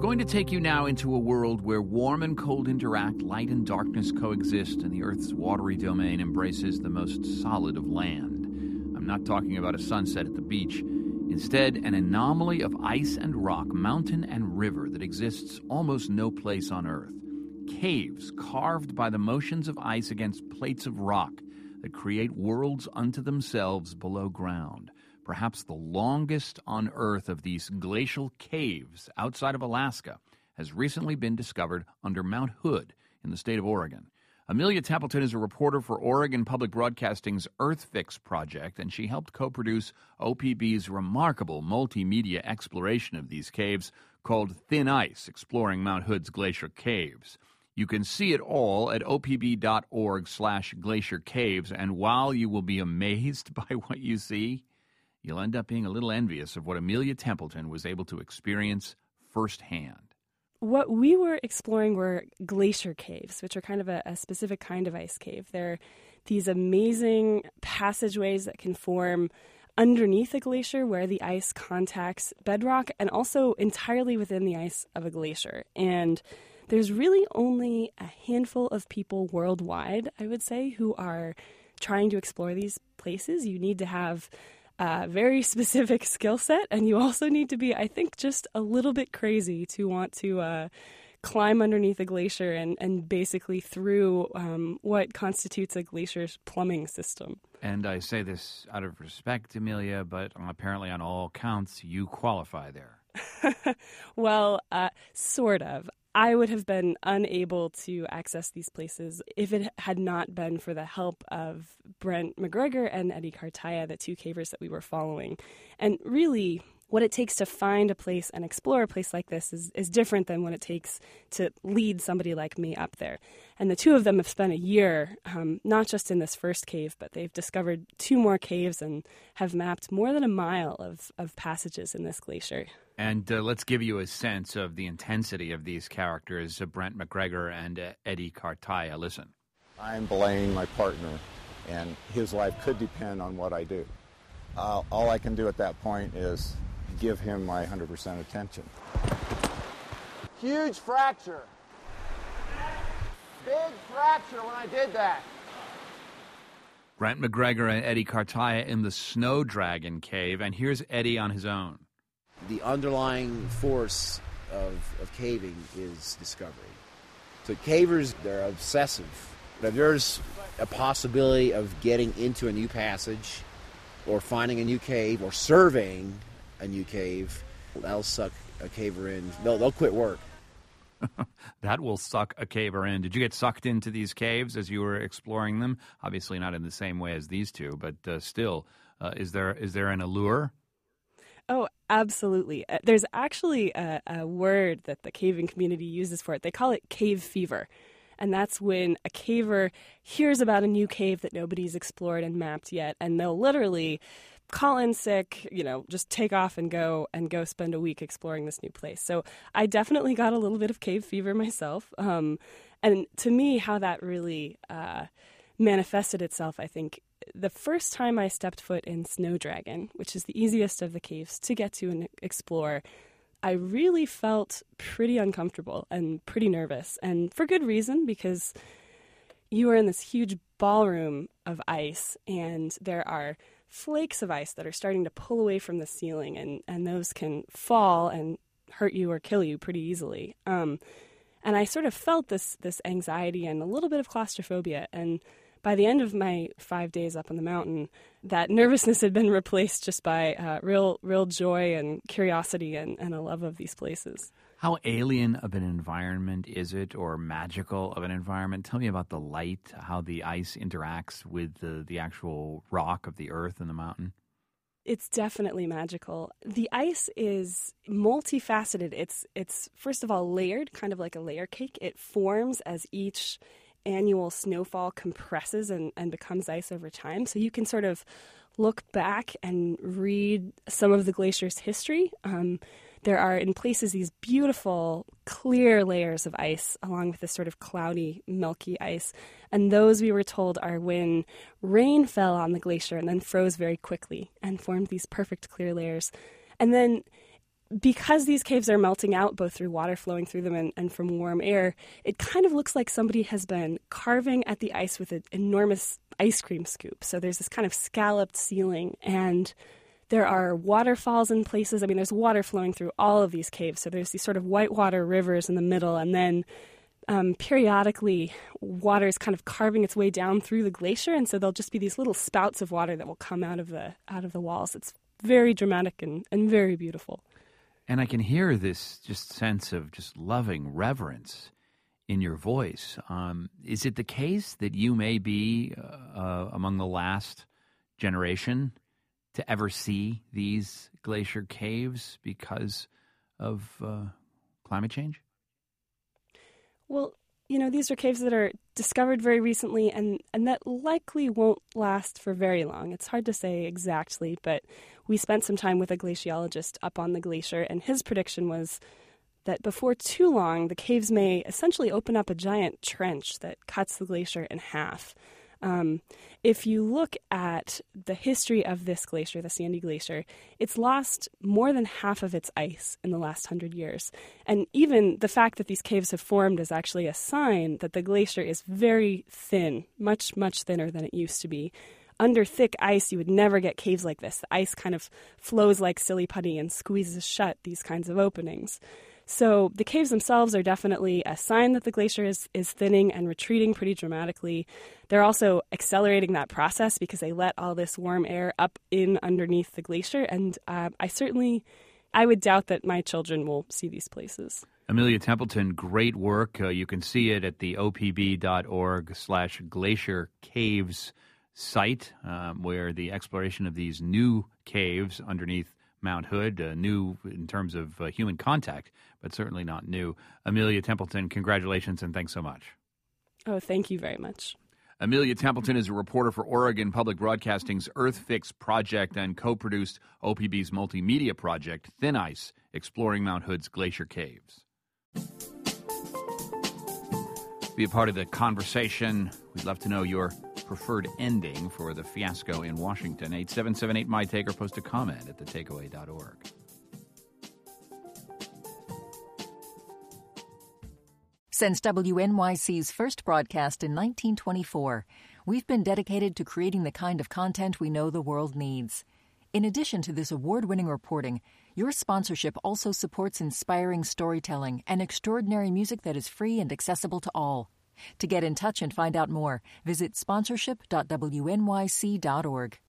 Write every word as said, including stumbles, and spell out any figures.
going to take you now into a world where warm and cold interact, light and darkness coexist, and the Earth's watery domain embraces the most solid of land. I'm not talking about a sunset at the beach. Instead, an anomaly of ice and rock, mountain and river that exists almost no place on Earth. Caves carved by the motions of ice against plates of rock that create worlds unto themselves below ground. Perhaps the longest on Earth of these glacial caves outside of Alaska has recently been discovered under Mount Hood in the state of Oregon. Amelia Templeton is a reporter for Oregon Public Broadcasting's EarthFix project, and she helped co-produce O P B's remarkable multimedia exploration of these caves called Thin Ice, Exploring Mount Hood's Glacier Caves. You can see it all at opb.org slash glacier caves, and while you will be amazed by what you see, you'll end up being a little envious of what Amelia Templeton was able to experience firsthand. What we were exploring were glacier caves, which are kind of a, a specific kind of ice cave. They're these amazing passageways that can form underneath a glacier where the ice contacts bedrock and also entirely within the ice of a glacier. And there's really only a handful of people worldwide, I would say, who are trying to explore these places. You need to have a very specific skill set, and you also need to be, I think, just a little bit crazy to want to uh, climb underneath a glacier and, and basically through um, what constitutes a glacier's plumbing system. And I say this out of respect, Amelia, but apparently on all counts, you qualify there. Well, uh, sort of. I would have been unable to access these places if it had not been for the help of Brent McGregor and Eddie Cartaya, the two cavers that we were following. And really, what it takes to find a place and explore a place like this is, is different than what it takes to lead somebody like me up there. And the two of them have spent a year, um, not just in this first cave, but they've discovered two more caves and have mapped more than a mile of, of passages in this glacier. And uh, let's give you a sense of the intensity of these characters, uh, Brent McGregor and uh, Eddie Cartaya. Listen. I'm Blaine, my partner, and his life could depend on what I do. Uh, all I can do at that point is give him my one hundred percent attention. Huge fracture. Big fracture when I did that. Brent McGregor and Eddie Cartaya in the Snow Dragon Cave, and here's Eddie on his own. The underlying force of, of caving is discovery. So cavers, they're obsessive. If there's a possibility of getting into a new passage or finding a new cave or surveying a new cave, that'll suck a caver in. They'll, they'll quit work. That will suck a caver in. Did you get sucked into these caves as you were exploring them? Obviously not in the same way as these two, but uh, still, uh, is there is there an allure? Oh, absolutely. Uh, there's actually a, a word that the caving community uses for it. They call it cave fever. And that's when a caver hears about a new cave that nobody's explored and mapped yet, and they'll literally call in sick, you know, just take off and go and go spend a week exploring this new place. So I definitely got a little bit of cave fever myself. Um, and to me, how that really uh, manifested itself, I think, the first time I stepped foot in Snow Dragon, which is the easiest of the caves to get to and explore, I really felt pretty uncomfortable and pretty nervous, and for good reason, because you are in this huge ballroom of ice, and there are flakes of ice that are starting to pull away from the ceiling, and, and those can fall and hurt you or kill you pretty easily. Um, and I sort of felt this this anxiety and a little bit of claustrophobia, and by the end of my five days up on the mountain, that nervousness had been replaced just by uh, real real joy and curiosity and, and a love of these places. How alien of an environment is it, or magical of an environment? Tell me about the light, how the ice interacts with the, the actual rock of the earth and the mountain. It's definitely magical. The ice is multifaceted. It's, it's first of all, layered, kind of like a layer cake. It forms as each annual snowfall compresses and, and becomes ice over time. So you can sort of look back and read some of the glacier's history. Um, there are, in places, these beautiful, clear layers of ice along with this sort of cloudy, milky ice. And those, we were told, are when rain fell on the glacier and then froze very quickly and formed these perfect clear layers. And then because these caves are melting out both through water flowing through them and, and from warm air, it kind of looks like somebody has been carving at the ice with an enormous ice cream scoop. So there's this kind of scalloped ceiling, and there are waterfalls in places. I mean, there's water flowing through all of these caves. So there's these sort of whitewater rivers in the middle, and then um, periodically water is kind of carving its way down through the glacier, and so there'll just be these little spouts of water that will come out of the out of the walls. It's very dramatic and, and very beautiful. And I can hear this just sense of just loving reverence in your voice. Um, is it the case that you may be uh, among the last generation to ever see these glacier caves because of uh, climate change? Well, you know, these are caves that are discovered very recently and, and that likely won't last for very long. It's hard to say exactly, but we spent some time with a glaciologist up on the glacier, and his prediction was that before too long, the caves may essentially open up a giant trench that cuts the glacier in half. Um, if you look at the history of this glacier, the Sandy Glacier, it's lost more than half of its ice in the last hundred years. And even the fact that these caves have formed is actually a sign that the glacier is very thin, much, much thinner than it used to be. Under thick ice, you would never get caves like this. The ice kind of flows like silly putty and squeezes shut these kinds of openings. So the caves themselves are definitely a sign that the glacier is, is thinning and retreating pretty dramatically. They're also accelerating that process because they let all this warm air up in underneath the glacier. And uh, I certainly, I would doubt that my children will see these places. Amelia Templeton, great work. Uh, you can see it at the O P B dot org slash glacier caves site, um, where the exploration of these new caves underneath Mount Hood, uh, new in terms of uh, human contact, but certainly not new. Amelia Templeton, congratulations and thanks so much. Oh, thank you very much. Amelia Templeton is a reporter for Oregon Public Broadcasting's EarthFix project and co-produced O P B's multimedia project, Thin Ice, exploring Mount Hood's glacier caves. Be a part of the conversation. We'd love to know your preferred ending for the fiasco in Washington. eight seven seven eight, M Y Take, or post a comment at the takeaway dot org. Since W N Y C's first broadcast in nineteen twenty-four, we've been dedicated to creating the kind of content we know the world needs. In addition to this award-winning reporting, your sponsorship also supports inspiring storytelling and extraordinary music that is free and accessible to all. To get in touch and find out more, visit sponsorship dot W N Y C dot org.